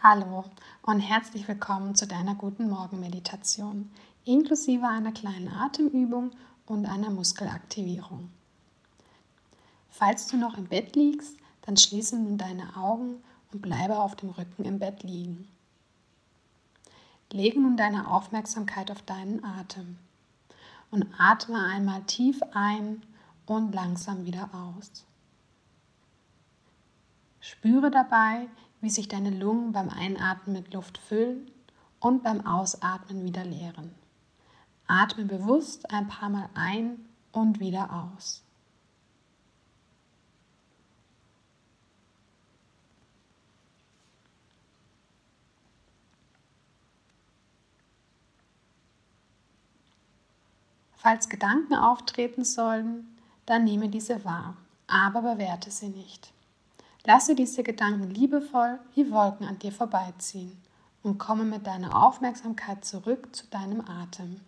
Hallo und herzlich willkommen zu deiner guten Morgenmeditation, inklusive einer kleinen Atemübung und einer Muskelaktivierung. Falls du noch im Bett liegst, dann schließe nun deine Augen und bleibe auf dem Rücken im Bett liegen. Lege nun deine Aufmerksamkeit auf deinen Atem und atme einmal tief ein und langsam wieder aus. Spüre dabei, wie sich deine Lungen beim Einatmen mit Luft füllen und beim Ausatmen wieder leeren. Atme bewusst ein paar Mal ein und wieder aus. Falls Gedanken auftreten sollen, dann nehme diese wahr, aber bewerte sie nicht. Lasse diese Gedanken liebevoll wie Wolken an dir vorbeiziehen und komme mit deiner Aufmerksamkeit zurück zu deinem Atem.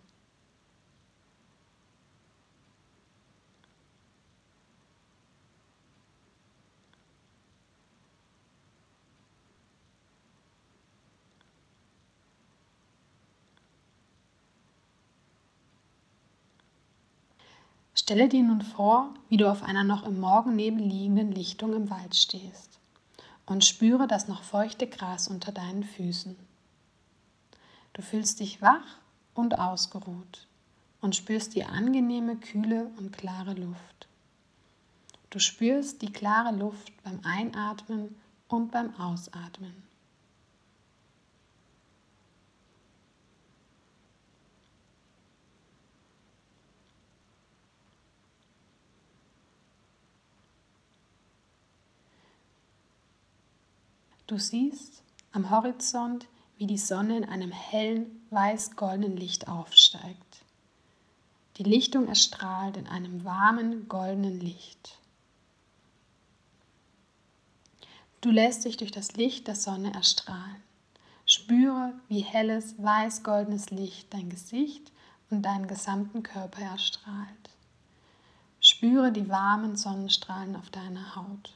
Stelle dir nun vor, wie du auf einer noch im Morgennebel liegenden Lichtung im Wald stehst und spüre das noch feuchte Gras unter deinen Füßen. Du fühlst dich wach und ausgeruht und spürst die angenehme, kühle und klare Luft. Du spürst die klare Luft beim Einatmen und beim Ausatmen. Du siehst am Horizont, wie die Sonne in einem hellen, weiß-goldenen Licht aufsteigt. Die Lichtung erstrahlt in einem warmen, goldenen Licht. Du lässt dich durch das Licht der Sonne erstrahlen. Spüre, wie helles, weiß-goldenes Licht dein Gesicht und deinen gesamten Körper erstrahlt. Spüre die warmen Sonnenstrahlen auf deiner Haut.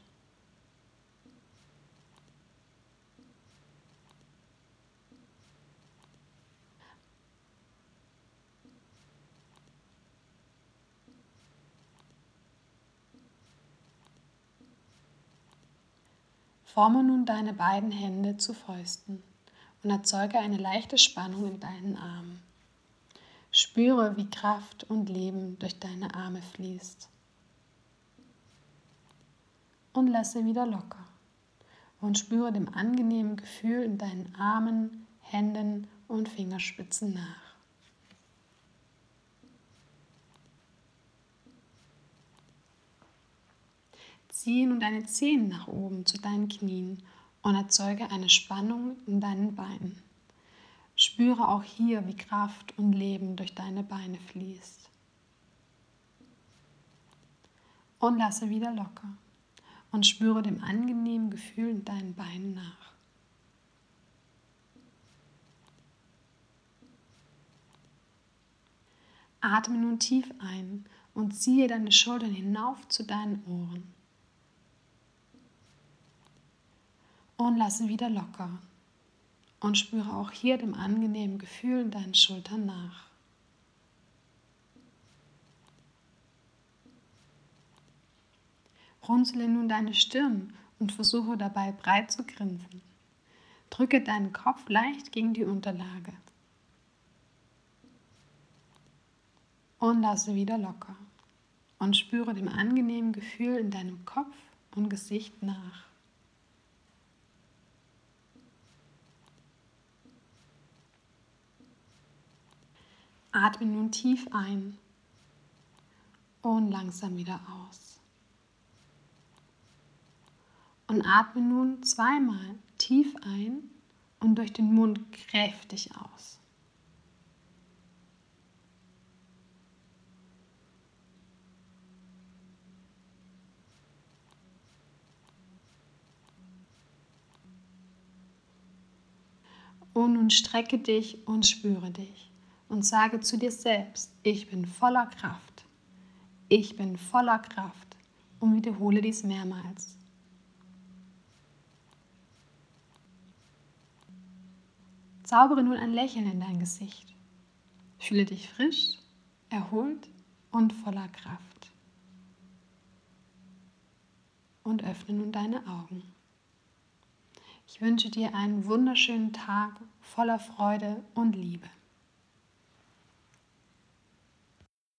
Forme nun deine beiden Hände zu Fäusten und erzeuge eine leichte Spannung in deinen Armen. Spüre, wie Kraft und Leben durch deine Arme fließt. Und lasse wieder locker. Und spüre dem angenehmen Gefühl in deinen Armen, Händen und Fingerspitzen nach. Ziehe nun deine Zehen nach oben zu deinen Knien und erzeuge eine Spannung in deinen Beinen. Spüre auch hier, wie Kraft und Leben durch deine Beine fließt. Und lasse wieder locker und spüre dem angenehmen Gefühl in deinen Beinen nach. Atme nun tief ein und ziehe deine Schultern hinauf zu deinen Ohren. Und lasse wieder locker und spüre auch hier dem angenehmen Gefühl in deinen Schultern nach. Runzele nun deine Stirn und versuche dabei breit zu grinsen. Drücke deinen Kopf leicht gegen die Unterlage. Und lasse wieder locker und spüre dem angenehmen Gefühl in deinem Kopf und Gesicht nach. Atme nun tief ein und langsam wieder aus. Und atme nun zweimal tief ein und durch den Mund kräftig aus. Und nun strecke dich und spüre dich und sage zu dir selbst, ich bin voller Kraft. Ich bin voller Kraft und wiederhole dies mehrmals. zaubere nun ein Lächeln in dein Gesicht. Fühle dich frisch, erholt und voller Kraft. Und öffne nun deine Augen. Ich wünsche dir einen wunderschönen Tag voller Freude und Liebe.